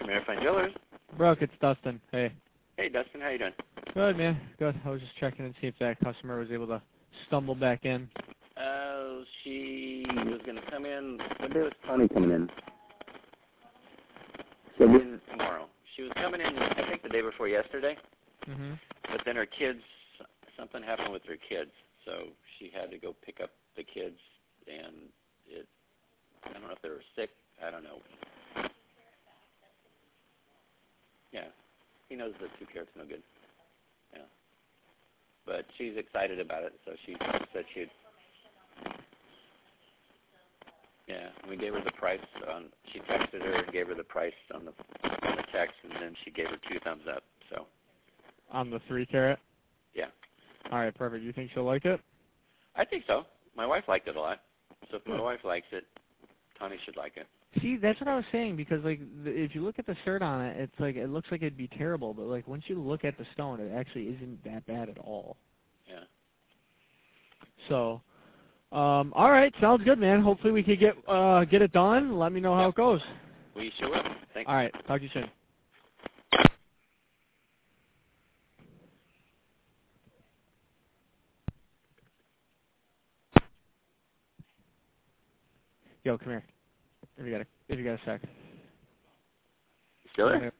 Premier Fine Jewelers. Brooke, it's Dustin. Hey. Hey, Dustin. How you doing? Good, man. Good. I was just checking and see if that customer was able to stumble back in. She was going to come in. What day was Tony coming in? So then tomorrow. She was coming in, I think, the day before yesterday. Mm-hmm. But then her kids, something happened with her kids. So she had to go pick up the kids, and I don't know if they were sick. I don't know. Yeah. He knows the 2 carats no good. Yeah. But she's excited about it, so she said she'd. Yeah, we gave her the price she texted her and gave her the price on the text, and then she gave her 2 thumbs up, so. On the 3 carat? Yeah. All right, perfect. You think she'll like it? I think so. My wife liked it a lot. So if my wife likes it, Connie should like it. See, that's what I was saying, because, like, if you look at the shirt on it, it's like, it looks like it'd be terrible, but, like, once you look at the stone, it actually isn't that bad at all. Yeah. So, all right, sounds good, man. Hopefully we could get it done. Let me know how it goes. We sure will. Thanks. All right, talk to you soon. Yo, come here. If you got a sec. Still there?